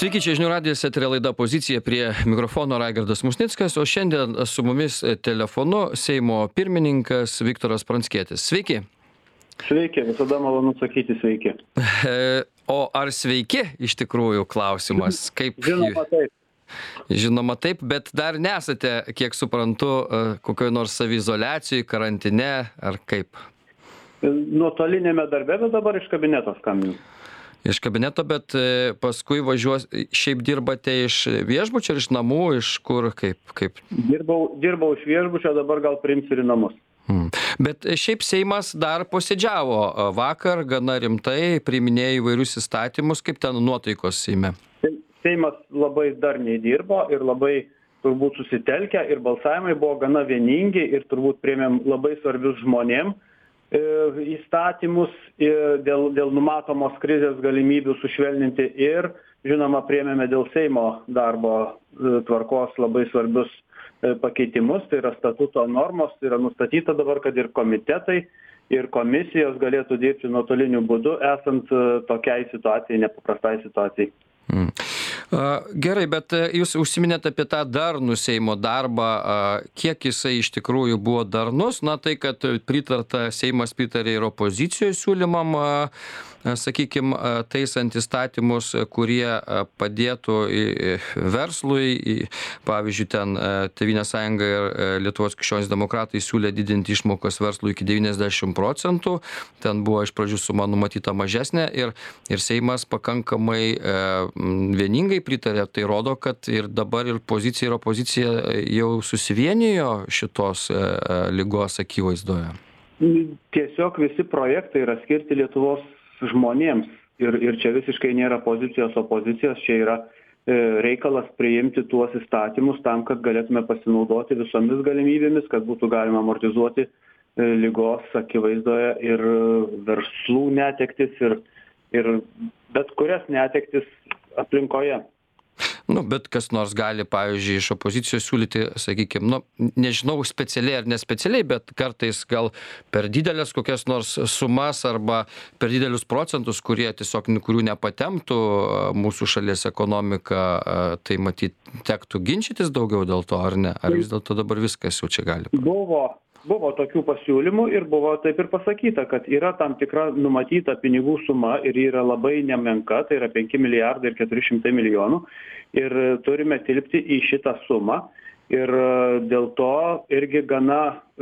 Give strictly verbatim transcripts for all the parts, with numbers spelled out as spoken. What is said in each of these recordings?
Sveiki, čia žinių radijas, eterio laida Pozicija, prie mikrofono Raigardas Musnickas, o šiandien su mumis telefonu Seimo pirmininkas Viktoras Pranckietis. Sveiki. Sveiki, visada malonu sakyti sveiki. O ar sveiki iš tikrųjų klausimas? Kaip... Žinoma taip. Žinoma taip, bet dar nesate, kiek suprantu, kokioje nors saviizoliacijoje, karantine ar kaip? Nuotolinėme darbe, bet dabar iš kabineto skambinu. Iš kabineto, bet paskui važiuos, šiaip dirbate iš viešbučio, iš namų, iš kur, kaip? kaip? Dirbau, dirbau iš viešbučio, dabar gal priims ir į namus. Hmm. Bet šiaip Seimas dar posėdžiavo vakar, gana rimtai, priiminėjo įvairius įstatymus, kaip ten nuotaikos Seime? Seimas labai darniai dirbo ir labai turbūt susitelkę ir balsavimai buvo gana vieningi ir turbūt priėmėm labai svarbius žmonėm įstatymus dėl, dėl numatomos krizės galimybių sušvelninti ir, žinoma, priėmėme dėl Seimo darbo tvarkos labai svarbius pakeitimus, tai yra statuto normos, yra nustatyta dabar, kad ir komitetai, ir komisijos galėtų dirbti nuotoliniu būdu, esant tokiai situacijai, nepaprastai situacijai. Mm. Gerai, bet jūs užsiminėte apie tą darnų Seimo darbą, kiek jisai iš tikrųjų buvo darnus, na tai, kad pritarta, Seimas pritarė ir opozicijos siūlymam, sakykime, taisant įstatymus, kurie padėtų verslui, pavyzdžiui, ten Tėvynės sąjunga ir Lietuvos krikščionys demokratai siūlė didinti išmokas verslui iki devyniasdešimt procentų, ten buvo iš pradžių suma numatyta mažesnė ir, ir Seimas pakankamai e, vieningai pritarė, tai rodo, kad ir dabar ir pozicija ir opozicija jau susivienijo šitos e, ligos akivaizdoje. Tiesiog visi projektai yra skirti Lietuvos žmonėms ir, ir čia visiškai nėra pozicijos opozicijos, čia yra e, reikalas priimti tuos įstatymus tam, kad galėtume pasinaudoti visomis galimybėmis, kad būtų galima amortizuoti e, ligos akivaizdoje ir verslų netektis ir, ir bet kurias netektis aplinkoje. Nu, bet kas nors gali, pavyzdžiui, iš opozicijos siūlyti, sakykime, nu, nežinau, specialiai ar nespecialiai, bet kartais gal per didelės kokias nors sumas arba per didelius procentus, kurie tiesiog, kurių nepatemtų mūsų šalies ekonomika, tai matyt, tektų ginčytis daugiau dėl to, ar ne? Ar vis dėlto dabar viskas jau čia gali? Buvo. Buvo tokių pasiūlymų ir buvo taip ir pasakyta, kad yra tam tikra numatyta pinigų suma ir yra labai nemenka, tai yra penki milijardai ir keturi šimtai milijonų ir turime tilpti į šitą sumą ir dėl to irgi gana,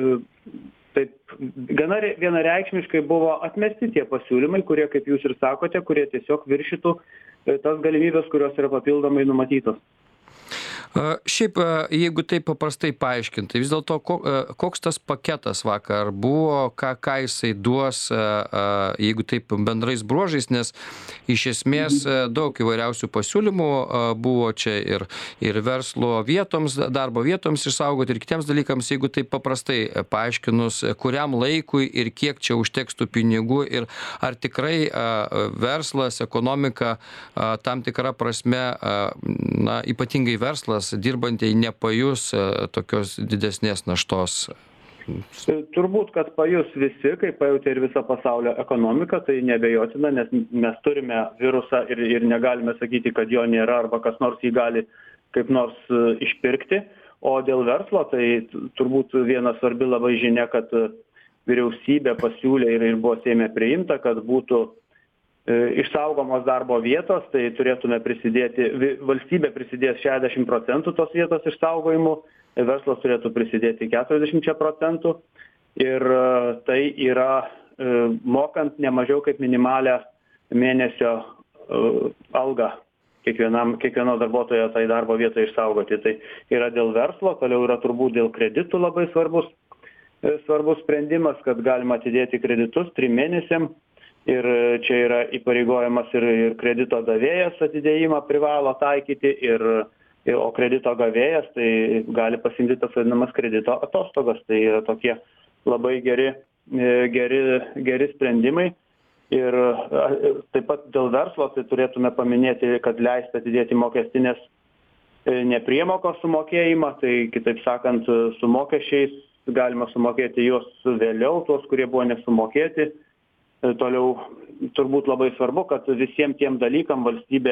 taip, gana vienareikšmiškai buvo atmesti tie pasiūlymai, kurie, kaip jūs ir sakote, kurie tiesiog viršytų tas galimybės, kurios yra papildomai numatytos. Šiaip, jeigu taip paprastai paaiškinti, vis dėlto koks tas paketas vakar buvo, ką, ką jisai duos, jeigu taip bendrais bruožais, nes iš esmės daug įvairiausių pasiūlymų buvo čia ir, ir verslo vietoms, darbo vietoms išsaugoti ir kitiems dalykams, jeigu taip paprastai paaiškinus, kuriam laikui ir kiek čia užteks tų pinigų ir ar tikrai verslas, ekonomika tam tikra prasme, na, ypatingai verslas, dirbantieji nepajus tokios didesnės naštos? Turbūt, kad pajus visi, kaip pajutė ir visa pasaulio ekonomika, tai nebejotina, nes mes turime virusą ir, ir negalime sakyti, kad jo nėra arba kas nors jį gali kaip nors išpirkti. O dėl verslo, tai turbūt viena svarbi labai žinia, kad vyriausybė pasiūlė ir, ir buvo Seime priimta, kad būtų išsaugomos darbo vietos, tai turėtume prisidėti, valstybė prisidės šešiasdešimt procentų tos vietos išsaugojimu, verslas turėtų prisidėti keturiasdešimt procentų ir tai yra mokant ne mažiau kaip minimalę mėnesio algą kiekvienam, kiekvieno darbuotojo tai darbo vietą išsaugoti. Tai yra dėl verslo, toliau yra turbūt dėl kreditų labai svarbus, svarbus sprendimas, kad galima atidėti kreditus trim mėnesiam. Ir čia yra įpareigojamas ir, ir kredito davėjas atidėjimą privalo taikyti, ir, ir, o kredito gavėjas tai gali pasiimti tas vadinamas kredito atostogas. Tai yra tokie labai geri, geri, geri sprendimai. Ir taip pat dėl verslo tai turėtume paminėti, kad leisti atidėti mokestinės nepriemokos sumokėjimą. Tai kitaip sakant, su mokesčiais galima sumokėti juos vėliau, tuos, kurie buvo nesumokėti. Toliau turbūt labai svarbu, kad visiems tiem dalykam valstybė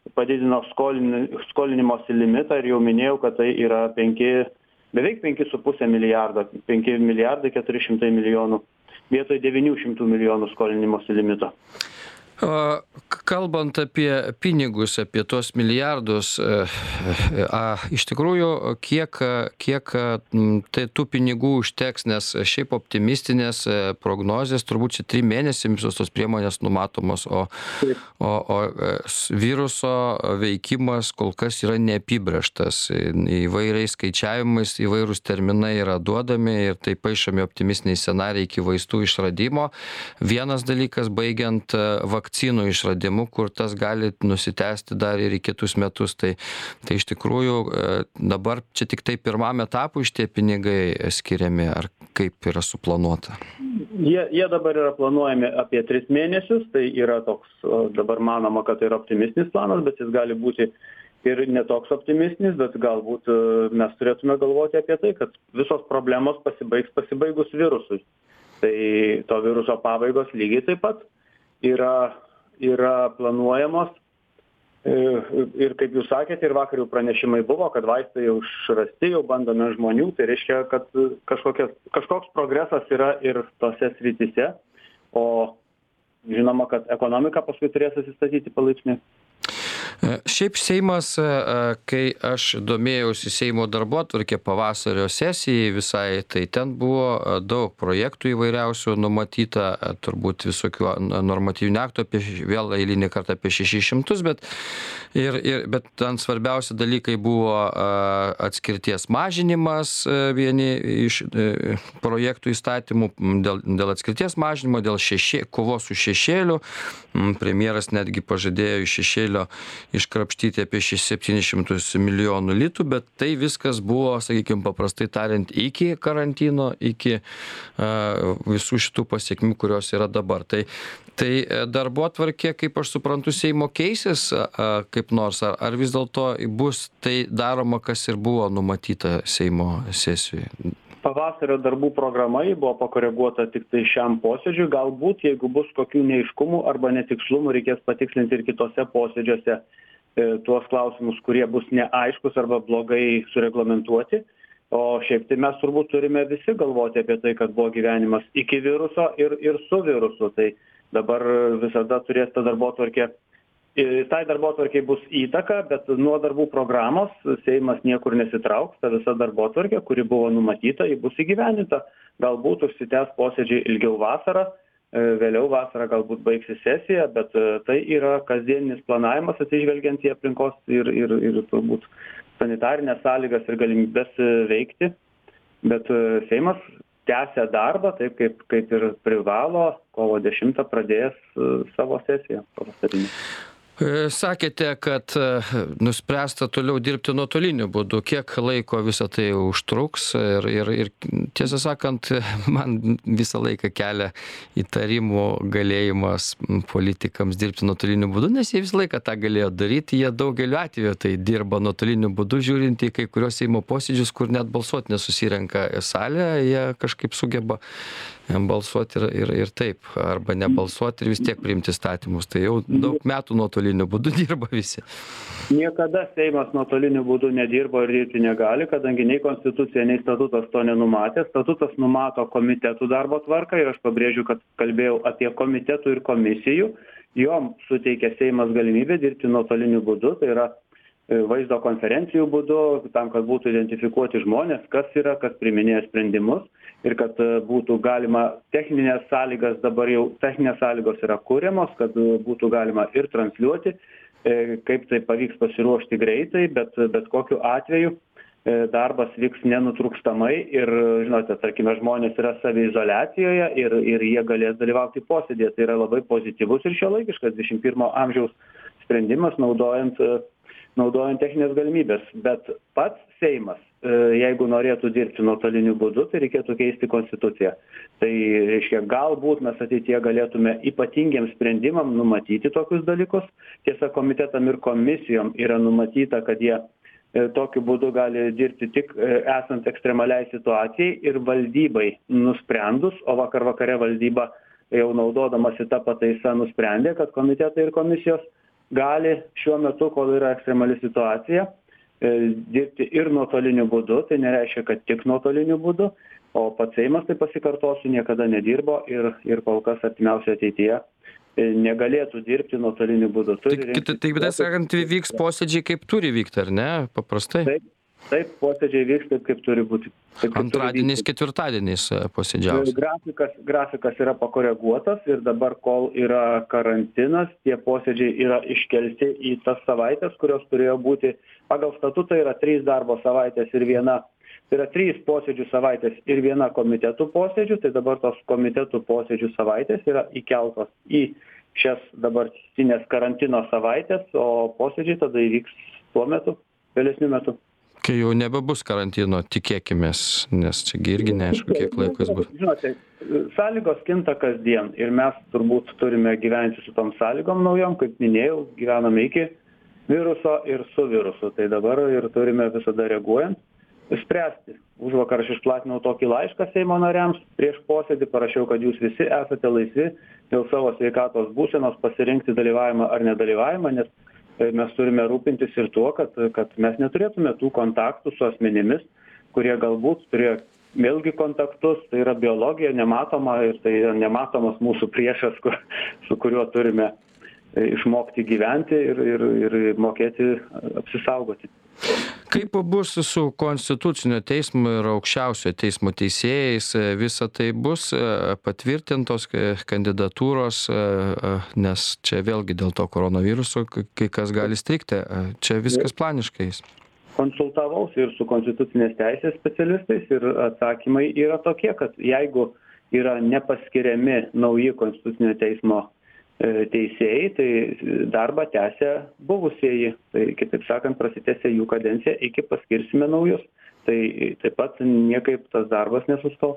padidino skolini skolinimosi limitą ir jau minėjau, kad tai yra penki, beveik penki su puse milijardo, penki milijardai keturi šimtai milijonų vietoj devynių šimtų milijonų skolinimosi limito. O kalbant apie pinigus, apie tuos milijardus, a, iš tikrųjų, kiek, kiek tai tų pinigų užteks, nes šiaip optimistinės prognozės, turbūt čia trim mėnesiam visos tos priemonės numatomos, o, o, o viruso veikimas kol kas yra neapibrėžtas. Įvairiais skaičiavimais, įvairūs terminai yra duodami ir taip paišomi optimistiniai scenarijai iki vaistų išradimo. Vienas dalykas, baigiant vakciną, vakcinų išradimu, kur tas gali nusitęsti dar ir į kitus metus. Tai, tai iš tikrųjų dabar čia tik tai pirmam etapui šitie pinigai skiriami, ar kaip yra suplanuota? Jie, jie dabar yra planuojami apie tris mėnesius, tai yra toks, dabar manoma, kad tai yra optimistinis planas, bet jis gali būti ir netoks optimistinis, bet galbūt mes turėtume galvoti apie tai, kad visos problemos pasibaigs pasibaigus virusui. Tai to viruso pabaigos lygiai taip pat yra, yra planuojamos ir kaip jūs sakėte, ir vakar jau pranešimai buvo, kad vaistai jau išrasti, jau bandome žmonių, tai reiškia, kad kažkokias, kažkoks progresas yra ir tose srityse, o žinoma, kad ekonomika paskui turės atsistatyti palaipsniui. Šiaip Seimas, kai aš domėjausi Seimo darbotvarkę pavasario sesijai visai, tai ten buvo daug projektų įvairiausių numatyta, turbūt visokių normatyvinių aktų, apie, vėl eilinį kartą apie šešis šimtus, bet, ir, ir, bet ten svarbiausi dalykai buvo atskirties mažinimas, vieni iš projektų įstatymų dėl, dėl atskirties mažinimo, dėl šešė, kovos su šešėliu. Premjeras netgi pažadėjo iš šešėlio iškrapštyti apie septynis šimtus milijonų litų, bet tai viskas buvo, sakykime, paprastai tariant, iki karantino, iki uh, visų šitų pasiekmių, kurios yra dabar. Tai, tai darbotvarkė, kaip aš suprantu, Seimo keisis uh, kaip nors, ar, ar vis dėlto bus tai daroma, kas ir buvo numatyta Seimo sesijoje? Pavasario darbų programa buvo pakoreguota tik tai šiam posėdžiui. Galbūt, jeigu bus kokių neaiškumų arba netikslumų, reikės patikslinti ir kitose posėdžiuose e, tuos klausimus, kurie bus neaiškus arba blogai sureglamentuoti. O šiaip tai mes turbūt turime visi galvoti apie tai, kad buvo gyvenimas iki viruso ir, ir su virusu. Tai dabar visada turės ta darbotvarkė. Tai darbotvarkei bus įtaka, bet nuo darbų programos Seimas niekur nesitrauks, ta visa darbotvarkė, kuri buvo numatyta, ji bus įgyvendinta. Galbūt užsitęs posėdžiai ilgiau vasarą, vėliau vasarą galbūt baigsis sesija, bet tai yra kasdieninis planavimas atsižvelgiant į aplinkos ir, ir, ir turbūt sanitarinės sąlygas ir galimybės veikti. Bet Seimas tęsia darbą, taip kaip, kaip ir privalo, kovo dešimtą pradės savo sesiją pavasarinę. Sakėte, kad nuspręsta toliau dirbti nuotoliniu būdu. Kiek laiko visą tai užtruks? Ir, ir, ir tiesą sakant, man visą laiką kelia įtarimų galėjimas politikams dirbti nuotoliniu būdu, nes jie visą laiką tą galėjo daryti. Jie daugeliu atveju tai dirba nuotoliniu būdu, žiūrint į kai kurios Seimo posėdžius, kur net balsuoti nesusirenka salė, jie kažkaip sugeba balsuoti ir, ir, ir taip, arba nebalsuoti ir vis tiek priimti įstatymus. Tai jau daug metų nuotoliniu būdu dirba visi. Niekada Seimas nuotoliniu būdu nedirbo ir dirbti negali, kadangi nei konstitucija, nei statutas to nenumatė. Statutas numato komitetų darbo tvarką ir aš pabrėžiu, kad kalbėjau apie komitetų ir komisijų. Jom suteikia Seimas galimybę dirbti nuotoliniu būdu, tai yra vaizdo konferencijų būdu, tam, kad būtų identifikuoti žmonės, kas yra, kas priiminėja sprendimus ir kad būtų galima techninės sąlygas, dabar jau techninės sąlygos yra kūriamos, kad būtų galima ir transliuoti, kaip tai pavyks pasiruošti greitai, bet, bet kokiu atveju darbas vyks nenutrūkstamai ir, žinote, tarkime, žmonės yra saviizoliacijoje ir, ir jie galės dalyvauti posėdėje. Tai yra labai pozityvus ir šiuolaikiškas dvidešimt pirmo amžiaus sprendimas, naudojant naudojant techninės galimybės, bet pats Seimas, jeigu norėtų dirbti nuotoliniu būdu, tai reikėtų keisti konstituciją. Tai reiškia, galbūt mes ateityje galėtume ypatingiems sprendimam numatyti tokius dalykus. Tiesa, komitetam ir komisijom yra numatyta, kad jie tokiu būdu gali dirbti tik esant ekstremaliai situacijai ir valdybai nusprendus, o vakar vakare valdyba jau naudodamasi tą pataisą nusprendė, kad komitetai ir komisijos gali šiuo metu, kol yra ekstremali situacija, dirbti ir nuotoliniu būdu, tai nereiškia, kad tik nuotoliniu būdu, o pats Seimas, tai pasikartosiu, niekada nedirbo ir, ir kol kas artimiausioje ateityje negalėtų dirbti nuotoliniu būdu. Taip, taip, bet sakant, vyks posėdžiai kaip turi vykti, ar ne, paprastai? Taip, taip posėdžiai vyks taip, kaip turi būti. Taip, Antradieniais, ketvirtadieniais posėdžiausi. Grafikas, grafikas yra pakoreguotas ir dabar, kol yra karantinas, tie posėdžiai yra iškelti į tas savaitės, kurios turėjo būti. Pagal statutą yra trys darbo savaitės ir viena. Tai yra trys posėdžių savaitės ir viena komitetų posėdžių, tai dabar tos komitetų posėdžių savaitės yra įkeltos į šias dabartinės karantino savaitės, o posėdžiai tada įvyks tuo metu, vėlesniu metu. Kai jau nebebus karantino, tikėkimės, nes čia irgi neaišku, kiek laikas bus. Žinote, sąlygos kinta kasdien ir mes turbūt turime gyventi su tom sąlygom naujom, kaip minėjau, gyvename iki viruso ir su virusu, tai dabar ir turime visada reaguojant spręsti. Užvakar aš išplatinau tokį laišką Seimo nariams, prieš posėdį parašiau, kad jūs visi esate laisvi dėl savo sveikatos būsenos pasirinkti dalyvavimą ar nedalyvavimą, nes mes turime rūpintis ir tuo, kad, kad mes neturėtume tų kontaktų su asmenimis, kurie galbūt turėjo vėlgi kontaktus, tai yra biologija nematoma ir tai yra nematomas mūsų priešas, kur, su kuriuo turime išmokti gyventi ir, ir, ir mokėti apsisaugoti. Kaip bus su Konstitucinio teismo ir Aukščiausiojo teismo teisėjais? Visa tai bus patvirtintos kandidatūros, nes čia vėlgi dėl to koronaviruso kai kas gali strigti. Čia viskas planiškais. Konsultavausi ir su konstitucinės teisės specialistais ir atsakymai yra tokie, kad jeigu yra nepaskiriami nauji Konstitucinio teismo teisėjai, tai darbą tęsia buvusieji. Tai kitaip sakant, prasitęsia jų kadenciją iki paskirsime naujus. Tai taip pat niekaip tas darbas nesustos.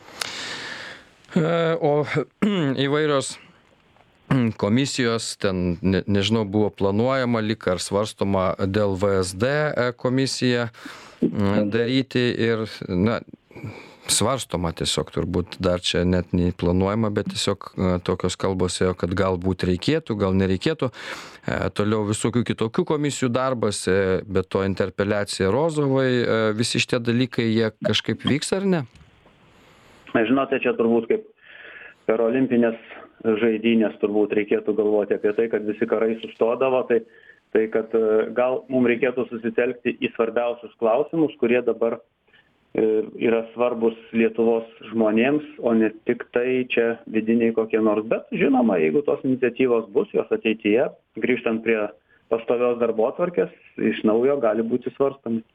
O įvairios komisijos, ten, ne, nežinau, buvo planuojama, lyg ar svarstoma dėl V S D komisiją daryti ir, na, svarstoma tiesiog, turbūt dar čia net neplanuojama, bet tiesiog tokios kalbos ėjo, kad galbūt reikėtų, gal nereikėtų. Toliau visokių kitokių komisijų darbas, bet to interpeliacija Rozovai, visi šitie dalykai, jie kažkaip vyks ar ne? Žinote, čia turbūt kaip per olimpinės žaidynės turbūt reikėtų galvoti apie tai, kad visi karai sustodavo, tai, tai kad gal mums reikėtų susitelkti į svarbiausius klausimus, kurie dabar yra svarbus Lietuvos žmonėms, o ne tik tai čia vidiniai kokie nors. Bet žinoma, jeigu tos iniciatyvos bus, jos ateityje, grįžtant prie pastovios darbotvarkės, iš naujo gali būti svarstami.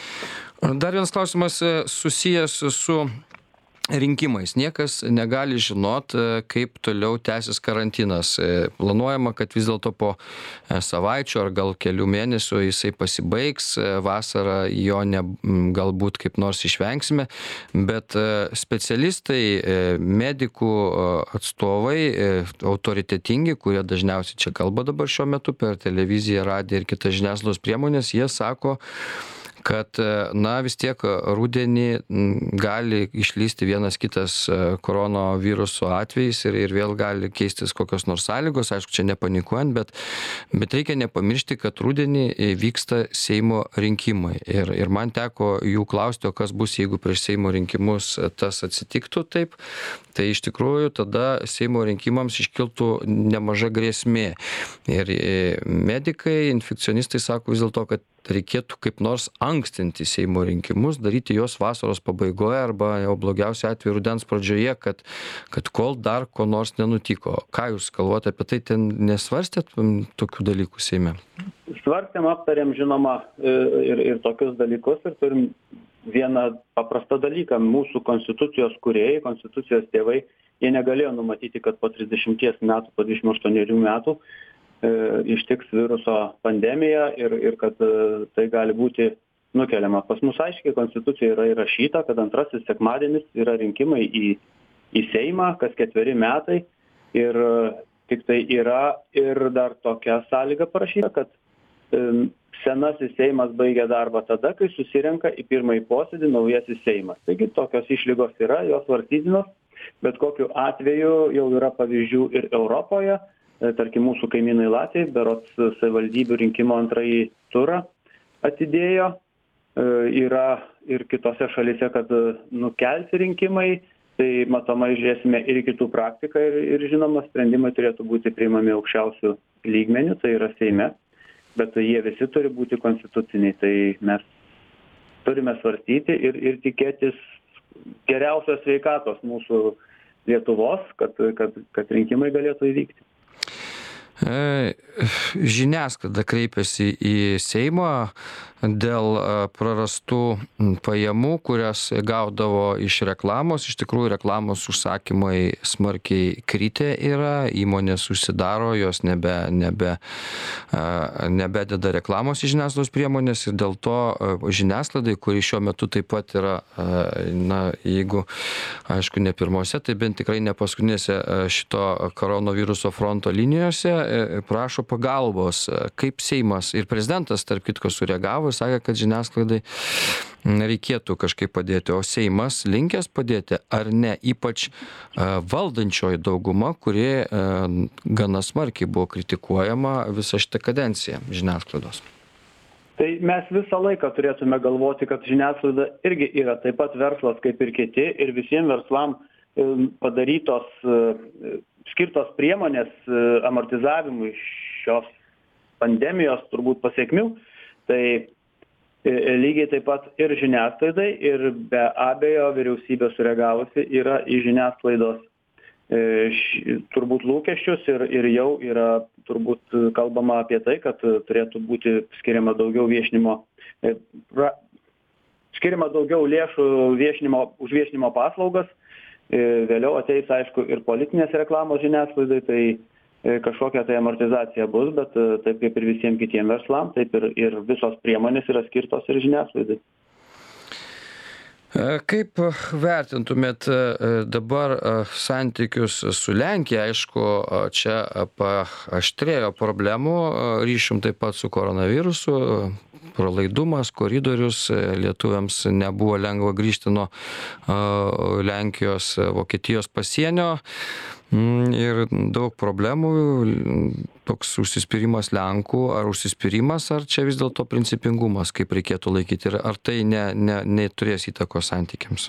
Dar vienas klausimas susijęs su rinkimais. Niekas negali žinot, kaip toliau tęsis karantinas. Planuojama, kad vis dėlto po savaičių ar gal kelių mėnesių jisai pasibaigs. Vasarą jo ne, galbūt kaip nors išvengsime, bet specialistai, medikų atstovai, autoritetingi, kurie dažniausiai čia kalba dabar šiuo metu per televiziją, radiją ir kitas žiniasklaidos priemonės, jie sako, kad, na, vis tiek rudenį gali išlysti vienas kitas koronaviruso atvejis ir, ir vėl gali keistis kokios nors sąlygos, aišku, čia nepanikuojant, bet, bet reikia nepamiršti, kad rudenį vyksta Seimo rinkimai. Ir, ir man teko jų klausti, o kas bus, jeigu prieš Seimo rinkimus tas atsitiktų taip, tai iš tikrųjų tada Seimo rinkimams iškiltų nemaža grėsmė. Ir medikai, infekcionistai sako vis dėlto, kad reikėtų kaip nors ankstinti Seimo rinkimus, daryti juos vasaros pabaigoje arba jau blogiausiu atveju rudens pradžioje, kad, kad kol dar ko nors nenutiko. Ką jūs galvojate apie tai, ten nesvarstėt tokių dalykų Seime? Svarstėm, aptarėm, žinoma, ir, ir tokius dalykus ir turim vieną paprastą dalyką. Mūsų konstitucijos kūrėjai, konstitucijos tėvai, jie negalėjo numatyti, kad po trisdešimties metų, po dvidešimt aštuonerių metų e, ištiks viruso pandemija ir, ir kad e, tai gali būti nukeliama. Pas mus aiškiai konstitucijoje yra įrašyta, kad antrasis sekmadienis yra rinkimai į, į Seimą, kas ketveri metai ir e, tik tai yra ir dar tokia sąlyga parašyta, kad e, senasis Seimas baigia darbą tada, kai susirenka į pirmąjį posėdį naujasis Seimas. Taigi tokios išlygos yra, jos svarstytinos, bet kokiu atveju jau yra pavyzdžių ir Europoje, tarkim, mūsų kaimynai Latviai, berods savivaldybių rinkimo antrąjį turą atidėjo. Yra ir kitose šalyse, kad nukelti rinkimai, tai matomai žiūrėsime ir kitų praktiką ir, ir žinoma, sprendimai turėtų būti priimami aukščiausių lygmenių, tai yra Seime, bet jie visi turi būti konstituciniai, tai mes turime svarstyti ir, ir tikėtis geriausios sveikatos mūsų Lietuvos, kad, kad, kad rinkimai galėtų įvykti. Žiniasklaida kreipiasi į Seimą dėl prarastų pajamų, kurias gaudavo iš reklamos. Iš tikrųjų, reklamos užsakymai smarkiai kritę yra, įmonės užsidaro, jos nebe, nebe, nebededa reklamos į žiniasklaidos priemonės ir dėl to žiniasklaidai, kuri šiuo metu taip pat yra, na, jeigu, aišku, ne pirmose, tai bent tikrai ne paskutinėse šito koronaviruso fronto linijose, prašo pagalbos. Kaip Seimas ir prezidentas, tarp kitko, sureagavo ir sakė, kad žiniasklaidai reikėtų kažkaip padėti, o Seimas linkęs padėti ar ne, ypač valdančioji dauguma, kuri gana smarkiai buvo kritikuojama visą šitą kadenciją žiniasklaidos. Tai mes visą laiką turėtume galvoti, kad žiniasklaida irgi yra taip pat verslas kaip ir kiti ir visiems verslam padarytos skirtos priemonės amortizavimui šios pandemijos turbūt pasekmių, tai lygiai taip pat ir žiniasklaidai ir be abejo vyriausybė sureagavusi yra į žiniasklaidos turbūt lūkesčius ir, ir jau yra turbūt kalbama apie tai, kad turėtų būti skiriama daugiau viešinimo, pra, skiriama daugiau lėšų viešinimo, už viešinimo paslaugas. Vėliau ateis, aišku, ir politinės reklamos žiniasklaidai, tai kažkokia tai amortizacija bus, bet taip kaip ir visiems kitiems verslam, taip ir, ir visos priemonės yra skirtos ir žiniasklaidai. Kaip vertintumėt dabar santykius su Lenkija? Aišku, čia paaštrėjo problemų, ryšium taip pat su koronavirusu, pralaidumas, koridorius, lietuviams nebuvo lengva grįžti nuo Lenkijos, Vokietijos pasienio ir daug problemų, toks užsispyrimas Lenkų, ar užsispyrimas, ar čia vis dėlto principingumas, kaip reikėtų laikyti, ir ar tai ne, ne, neturės įtakos santykiams?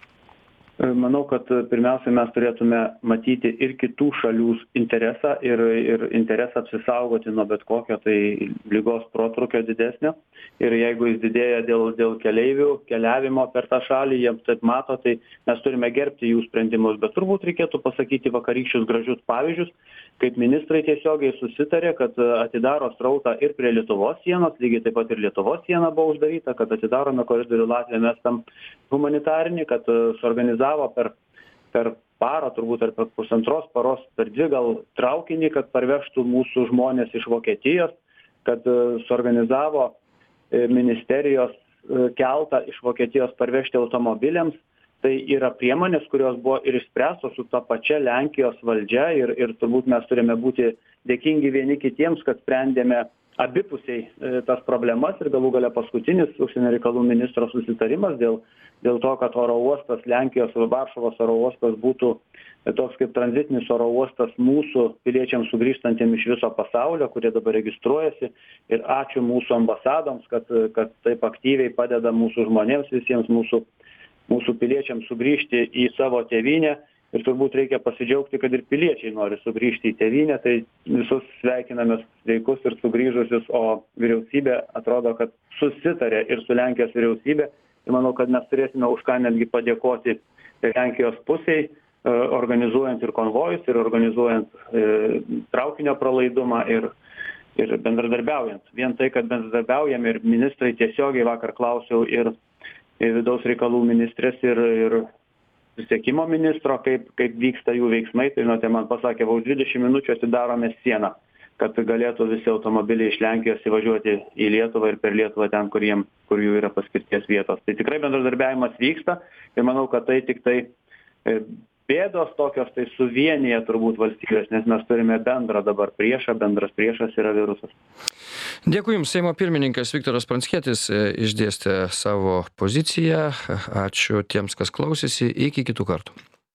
Manau, kad pirmiausia mes turėtume matyti ir kitų šalių interesą ir, ir interesą apsisaugoti nuo bet kokio tai ligos protrūkio didesnio. Ir jeigu jis didėja dėl, dėl keleivių keliavimo per tą šalį, jiems taip mato, tai mes turime gerbti jų sprendimus. Bet turbūt reikėtų pasakyti vakarykščius gražius pavyzdžius, kaip ministrai tiesiogiai susitarė, kad atidaro srautą ir prie Lietuvos sienos, lygiai taip pat ir Lietuvos siena buvo uždaryta, kad atidarome koridorių Latvijai estam humanitarinį, kad suorganizavo per, per parą, turbūt ar per pusantros paros, per dvi gal traukinį, kad parvežtų mūsų žmonės iš Vokietijos, kad suorganizavo ministerijos keltą iš Vokietijos parvežti automobiliams. Tai yra priemonės, kurios buvo ir išspręstos su ta pačia Lenkijos valdžia ir, ir turbūt mes turime būti dėkingi vieni kitiems, kad sprendėme abipusiai tas problemas ir galų gale paskutinis užsienio reikalų ministro susitarimas dėl, dėl to, kad oro uostas Lenkijos ir Varšuvos oro uostas būtų toks kaip tranzitinis oro uostas mūsų piliečiams sugrįžtantiem iš viso pasaulio, kurie dabar registruojasi. Ir ačiū mūsų ambasadoms, kad, kad taip aktyviai padeda mūsų žmonėms, visiems mūsų mūsų piliečiams sugrįžti į savo tėvynę ir turbūt reikia pasidžiaugti, kad ir piliečiai nori sugrįžti į tėvynę, tai visus sveikiname sveikus ir sugrįžusius, o vyriausybė atrodo, kad susitarė ir su Lenkijos vyriausybė ir manau, kad mes turėsime už ką netgi padėkoti Lenkijos pusiai, organizuojant ir konvojus, ir organizuojant e, traukinio pralaidumą ir, ir bendradarbiaujant. Vien tai, kad bendradarbiaujame ir ministrai tiesiogiai vakar klausiau ir vidaus reikalų ministrės ir, ir susisiekimo ministro, kaip, kaip vyksta jų veiksmai. Tai žinote, man pasakė, už dvidešimt minučių atidarome sieną, kad galėtų visi automobiliai iš Lenkijos įvažiuoti į Lietuvą ir per Lietuvą ten, kur, jiem, kur jų yra paskirties vietos. Tai tikrai bendradarbiavimas vyksta ir manau, kad tai tik tai bėdos tokios, tai suvienyje turbūt valstybės, nes mes turime bendrą dabar priešą, bendras priešas yra virusas. Dėkui Jums, Seimo pirmininkas Viktoras Pranckietis išdėstė savo poziciją. Ačiū tiems, kas klausėsi. Iki kitų kartų.